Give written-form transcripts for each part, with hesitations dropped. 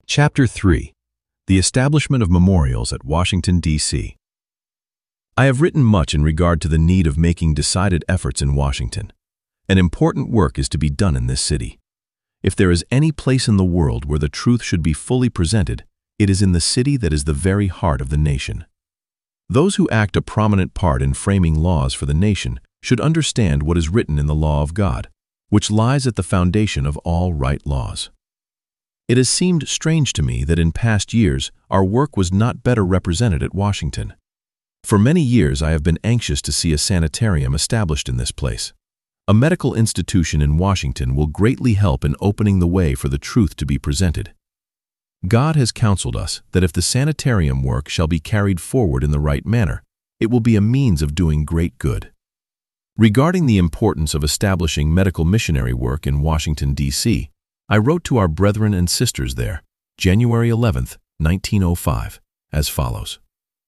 Chapter 3. The Establishment of Memorials at Washington, D.C. I have written much in regard to the need of making decided efforts in Washington. An important work is to be done in this city. If there is any place in the world where the truth should be fully presented, it is in the city that is the very heart of the nation. Those who act a prominent part in framing laws for the nation should understand what is written in the law of God, which lies at the foundation of all right laws. It has seemed strange to me that in past years our work was not better represented at Washington. For many years I have been anxious to see a sanitarium established in this place. A medical institution in Washington will greatly help in opening the way for the truth to be presented. God has counseled us that if the sanitarium work shall be carried forward in the right manner, it will be a means of doing great good. Regarding the importance of establishing medical missionary work in Washington, D.C., I wrote to our brethren and sisters there, January 11, 1905, as follows.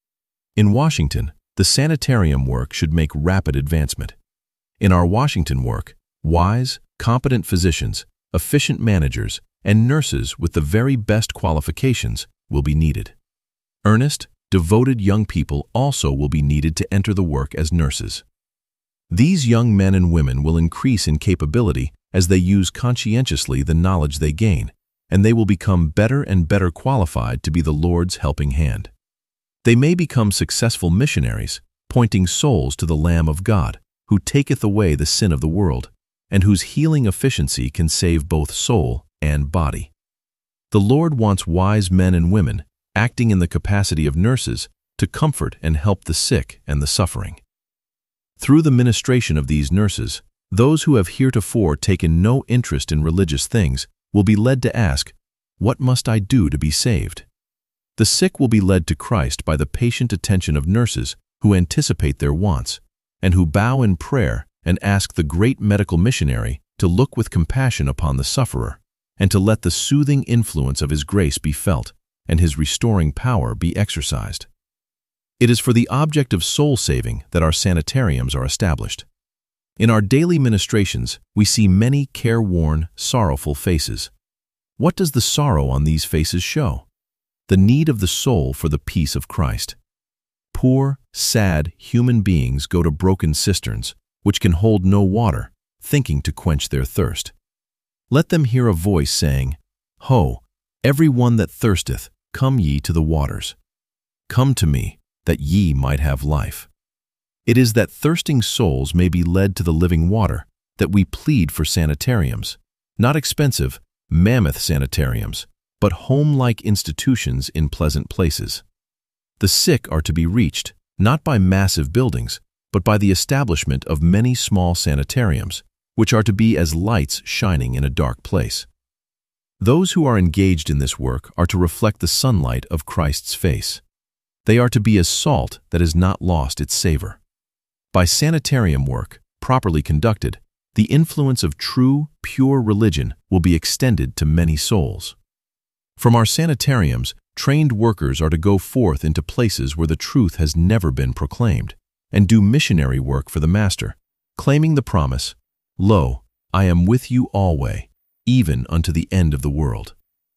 In Washington, the sanitarium work should make rapid advancement. In our Washington work, wise, competent physicians, efficient managers, and nurses with the very best qualifications will be needed. Earnest, devoted young people also will be needed to enter the work as nurses. These young men and women will increase in capability as they use conscientiously the knowledge they gain, and they will become better and better qualified to be the Lord's helping hand. They may become successful missionaries, pointing souls to the Lamb of God, who taketh away the sin of the world, and whose healing efficiency can save both soul and body. The Lord wants wise men and women, acting in the capacity of nurses, to comfort and help the sick and the suffering. Through the ministration of these nurses, those who have heretofore taken no interest in religious things will be led to ask, "What must I do to be saved?" The sick will be led to Christ by the patient attention of nurses who anticipate their wants, and who bow in prayer and ask the great medical missionary to look with compassion upon the sufferer, and to let the soothing influence of His grace be felt and His restoring power be exercised. It is for the object of soul saving that our sanitariums are established. In our daily ministrations, we see many careworn, sorrowful faces. What does the sorrow on these faces show? The need of the soul for the peace of Christ. Poor, sad human beings go to broken cisterns, which can hold no water, thinking to quench their thirst. Let them hear a voice saying, "Ho, every one that thirsteth, come ye to the waters. Come to me, that ye might have life." It is that thirsting souls may be led to the living water that we plead for sanitariums, not expensive, mammoth sanitariums, but home-like institutions in pleasant places. The sick are to be reached, not by massive buildings, but by the establishment of many small sanitariums, which are to be as lights shining in a dark place. Those who are engaged in this work are to reflect the sunlight of Christ's face. They are to be as salt that has not lost its savor. By sanitarium work, properly conducted, the influence of true, pure religion will be extended to many souls. From our sanitariums, trained workers are to go forth into places where the truth has never been proclaimed, and do missionary work for the Master, claiming the promise, "Lo, I am with you alway, even unto the end of the world."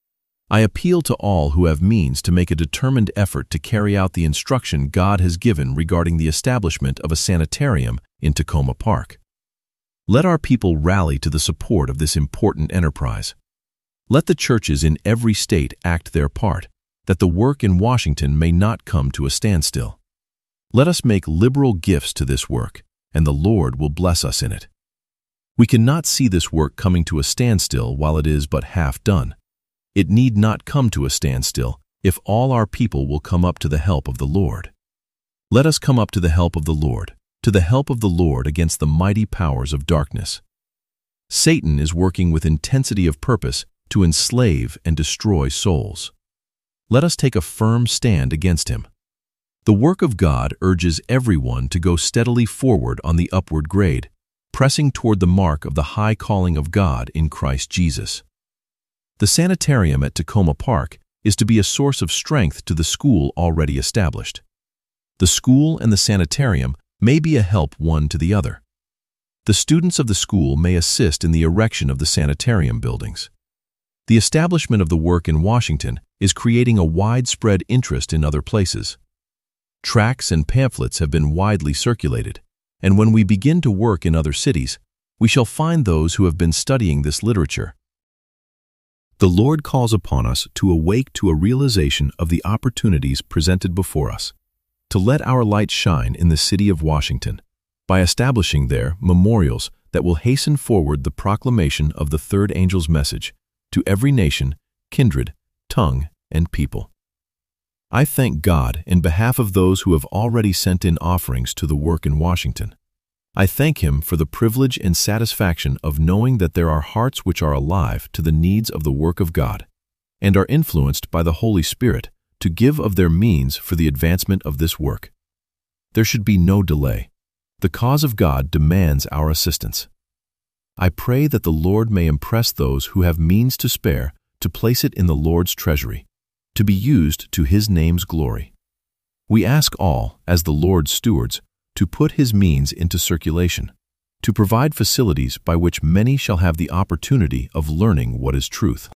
I appeal to all who have means to make a determined effort to carry out the instruction God has given regarding the establishment of a sanitarium in Takoma Park. Let our people rally to the support of this important enterprise. Let the churches in every state act their part, that the work in Washington may not come to a standstill. Let us make liberal gifts to this work, and the Lord will bless us in it. We cannot see this work coming to a standstill while it is but half done. It need not come to a standstill if all our people will come up to the help of the Lord. Let us come up to the help of the Lord, to the help of the Lord against the mighty powers of darkness. Satan is working with intensity of purpose to enslave and destroy souls. Let us take a firm stand against him. The work of God urges everyone to go steadily forward on the upward grade, pressing toward the mark of the high calling of God in Christ Jesus. The sanitarium at Takoma Park is to be a source of strength to the school already established. The school and the sanitarium may be a help one to the other. The students of the school may assist in the erection of the sanitarium buildings. The establishment of the work in Washington is creating a widespread interest in other places. Tracts and pamphlets have been widely circulated, and when we begin to work in other cities, we shall find those who have been studying this literature. The Lord calls upon us to awake to a realization of the opportunities presented before us, to let our light shine in the city of Washington by establishing there memorials that will hasten forward the proclamation of the third angel's message to every nation, kindred, tongue, and people. I thank God in behalf of those who have already sent in offerings to the work in Washington. I thank Him for the privilege and satisfaction of knowing that there are hearts which are alive to the needs of the work of God and are influenced by the Holy Spirit to give of their means for the advancement of this work. There should be no delay. The cause of God demands our assistance. I pray that the Lord may impress those who have means to spare to place it in the Lord's treasury, to be used to His name's glory. We ask all, as the Lord's stewards, to put His means into circulation, to provide facilities by which many shall have the opportunity of learning what is truth.